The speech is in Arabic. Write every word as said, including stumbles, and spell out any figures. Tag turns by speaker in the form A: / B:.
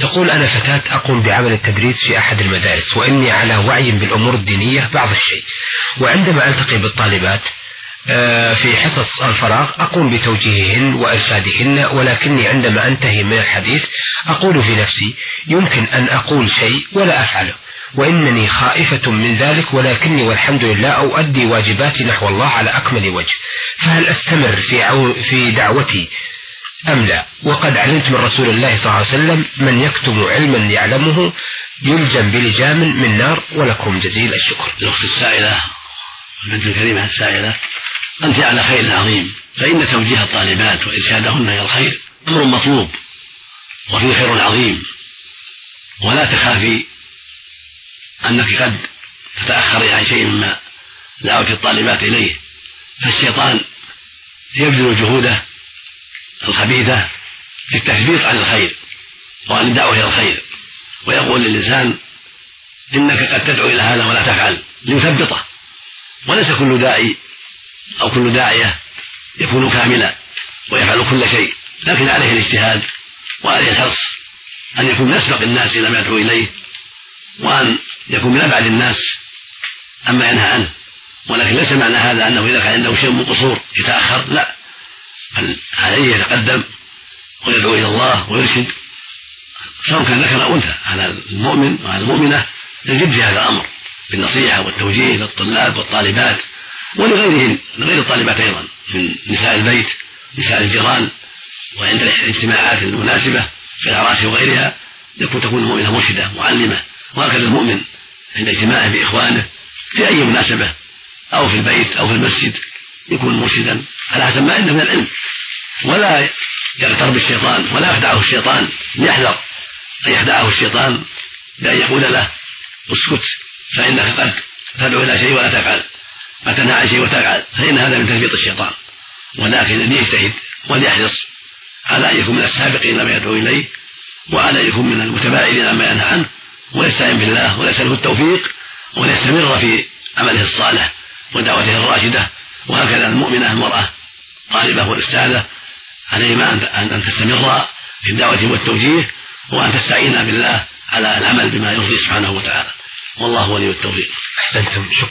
A: تقول: أنا فتاة أقوم بعمل التدريس في أحد المدارس، وإني على وعي بالأمور الدينية بعض الشيء، وعندما ألتقي بالطالبات في حصص الفراغ أقوم بتوجيههن وإرشادهن، ولكني عندما أنتهي من الحديث أقول في نفسي: يمكن أن أقول شيء ولا أفعله، وإنني خائفة من ذلك، ولكني والحمد لله أؤدي واجباتي نحو الله على أكمل وجه، فهل أستمر في, عو في دعوتي أم لا؟ وقد علمت من رسول الله صلى الله عليه وسلم: من يكتم علما يعلمه يلجم بلجام من نار. ولكم جزيل الشكر.
B: الأخت السائلة، البنت الكريمة السائلة، أنت على خير عظيم، فإن توجيه الطالبات وإرشادهن إلى الخير أمر مطلوب وفيه خير عظيم، ولا تخافي أنك قد تتأخري عن شيء مما دعوت الطالبات إليه، فالشيطان يبذل جهوده الخبيثة في التثبيط عن الخير وعن الدعوة إلى الخير، ويقول للإنسان: إنك قد تدعو إلى هذا ولا تفعل، ليثبطه. وليس كل داعي أو كل داعية يكون كاملا ويفعل كل شيء، لكن عليه الاجتهاد وعليه الحرص أن يكون من أسبق الناس إلى ما يدعو إليه، وأن يكون من أبعد الناس أما ينهى عنه. ولكن ليس معنى هذا أنه إذا كان عنده شيء من قصور يتأخر، لا، بل عليه يتقدم ويدعو إلى الله ويرشد، سواء كان ذكر أو أنثى، على المؤمن وعلى المؤمنة يجب في هذا الأمر بالنصيحة والتوجيه للطلاب والطالبات ولغيرهن، لغير الطالبات أيضا من نساء البيت، نساء الجيران، وعند الاجتماعات المناسبة في الأعراس وغيرها يكون تكون المؤمنة مرشدة معلمة. وهكذا المؤمن عند اجتماعه بإخوانه في أي مناسبة أو في البيت أو في المسجد يكون مرشدا على حسب ما عنده من العلم، ولا يغتر بالشيطان ولا يخدعه الشيطان، يحذر أن يخدعه الشيطان بأن يقول له: اسكت فإنك قد تدعو إلى شيء ولا تفعل، قد تنهى عن شيء وتفعل، فإن هذا من تثبيط الشيطان. ولكن أن يجتهد وليحرص على أن يكون من السابقين لما يدعو إليه، وعلى أن يكون من المتباعدين عما ينهى عنه، ويستعين بالله وليسأله التوفيق، وليستمر في عمله الصالح ودعوته الراشدة. وهكذا المؤمنة المرأة طالبة والأستاذة عليهما أن تستمر في الدعوة والتوجيه، وأن تستعين بالله على العمل بما يرضي سبحانه وتعالى، والله ولي التوفيق.
A: أحسنتم.